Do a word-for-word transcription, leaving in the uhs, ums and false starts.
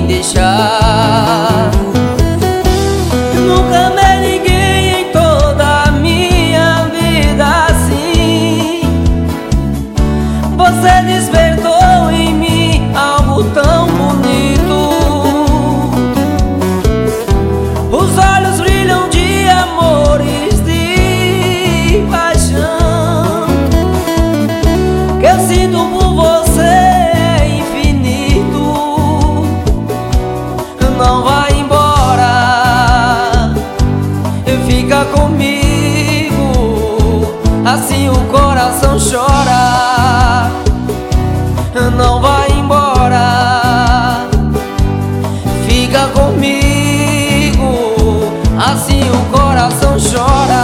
deixar. Nunca amei ninguém em toda a minha vida assim. Você despertou em mim algo tão bonito. Os olhos brilham de amores, de paixão. Que eu sinto por você é infinito. Não vai embora, fica comigo, assim o coração chora. Não vai embora, fica comigo, assim o coração chora.